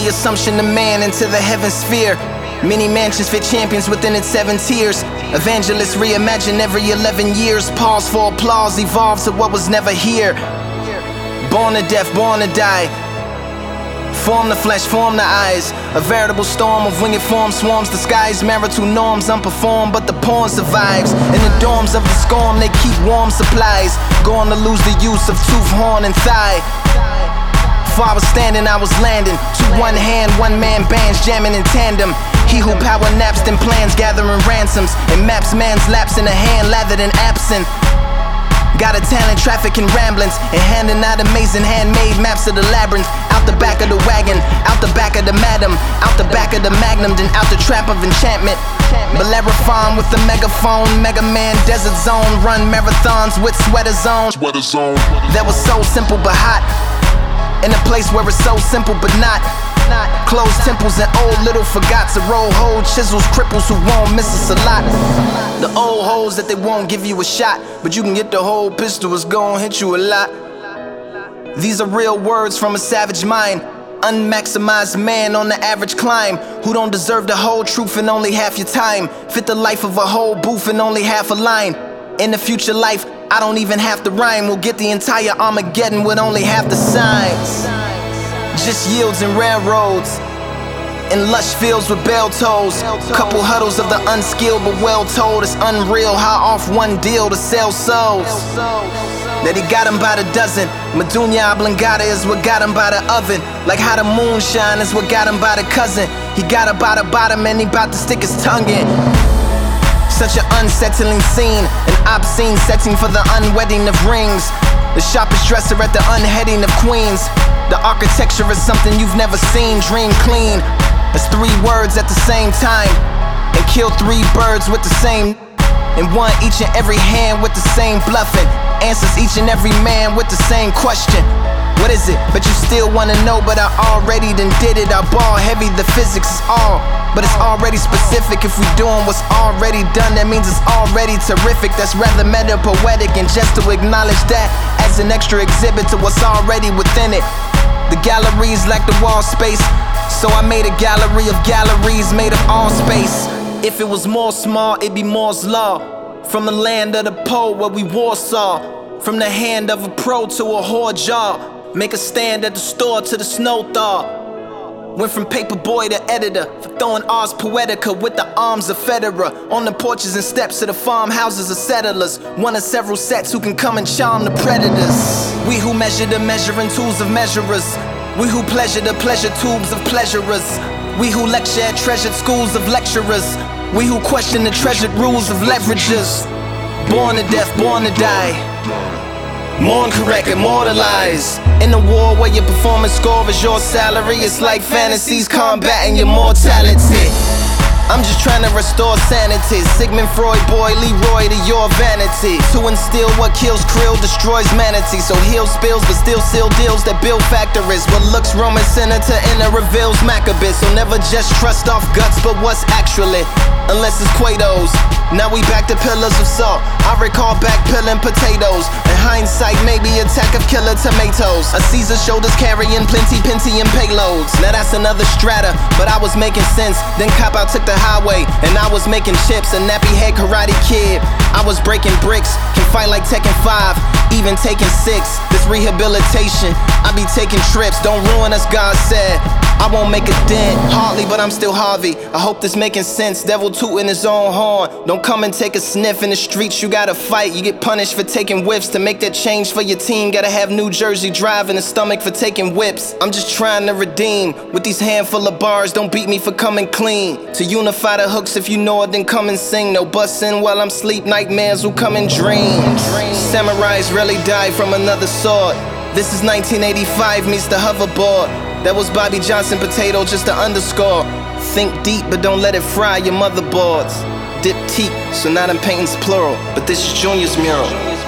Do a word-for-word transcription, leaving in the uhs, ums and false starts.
assumption of man into the heaven sphere. Many mansions fit champions within its seven tiers. Evangelists reimagine every eleven years. Pause for applause, evolve to what was never here. Born to death, born to die. Form the flesh, form the eyes. A veritable storm of winged form swarms the skies. Marital norms unperformed, but the porn survives. In the dorms of the storm, they keep warm supplies. Going to lose the use of tooth, horn, and thigh. Before I was standing, I was landing. Two one hand, one man bands jamming in tandem. He who power naps then plans gathering ransoms. And maps man's laps in a hand lathered in absinthe. Got a talent, trafficking ramblings, and handing out amazing handmade maps of the labyrinth. Out the back of the wagon, out the back of the madam, out the back of the magnum, then out the trap of enchantment. Bellerophon with the megaphone, Mega Man, Desert Zone, run marathons with sweater zone. Sweater zone. That was so simple but hot, in a place where it's so simple but not. Closed temples and old little forgots to roll hold chisels, cripples who won't miss us a lot. The old holes that they won't give you a shot, but you can get the whole pistol, it's gon' hit you a lot. These are real words from a savage mind. Unmaximized man on the average climb, who don't deserve the whole truth in only half your time. Fit the life of a whole booth in only half a line. In the future life, I don't even have to rhyme. We'll get the entire Armageddon with only half the signs. Just yields and railroads, in lush fields with bell tolls. Couple huddles of the unskilled but well told. It's unreal how off one deal to sell souls. That he got him by the dozen. Medunia oblongata is what got him by the oven. Like how the moon shine is what got him by the cousin. He got her by the bottom and he bout to stick his tongue in. Such an unsettling scene, an obscene setting for the unwedding of rings. The sharpest dresser at the unheading of queens. The architecture is something you've never seen. Dream clean, it's three words at the same time. And kill three birds with the same. And one each and every hand with the same bluffing. Answers each and every man with the same question. What is it? But you still wanna know, but I already done did it. I ball heavy, the physics is all, but it's already specific. If we doing what's already done, that means it's already terrific. That's rather meta-poetic, and just to acknowledge that as an extra exhibit to what's already within it. The galleries lack the wall space, so I made a gallery of galleries made of all space. If it was more small, it'd be Moore's Law. From the land of the poet where we Warsaw. From the hand of a pro to a whore jaw. Make a stand at the store to the snow thaw. Went from paperboy to editor, for throwing Ars Poetica with the arms of Federer. On the porches and steps of the farmhouses of settlers. One of several sets who can come and charm the predators. We who measure the measuring tools of measurers. We who pleasure the pleasure tubes of pleasurers. We who lecture at treasured schools of lecturers. We who question the treasured rules of leveragers. Born to death, born to die. Mourn correct, immortalized. In a war where your performance score is your salary. It's like fantasies combating your mortality. I'm just trying to restore sanity. Sigmund Freud, boy, Leroy to your vanity. To instill what kills krill, destroys manatee. So heal spills, but still seal deals that build factories. What looks Roman senator in it reveals Maccabees. So never just trust off guts, but what's actually. Unless it's Quados. Now we back to pillars of salt. I recall back peeling potatoes. In hindsight, maybe attack of killer tomatoes. A Caesar shoulders carrying plenty Pentium payloads. Now that's another strata, but I was making sense. Then cop out took the highway, and I was making chips. A nappy head karate kid. I was breaking bricks, can fight like Tekken five, even taking six. This rehabilitation, I be taking trips. Don't ruin us, God said. I won't make a dent, hardly, but I'm still Harvey. I hope this making sense. Devil tooting his own horn. Don't come and take a sniff in the streets. You gotta fight. You get punished for taking whiffs. To make that change for your team, gotta have New Jersey drive in the stomach for taking whips. I'm just trying to redeem with these handful of bars. Don't beat me for coming clean. To unify the hooks, if you know it, then come and sing. No bussin' while I'm sleep. Nightmares will come and dream. Samurais rarely die from another sword. This is nineteen eighty-five meets the hoverboard. That was Bobby Johnson potato, just to underscore. Think deep, but don't let it fry your motherboards. Dip deep, so now I'm painting's plural, but this is Junior's mural.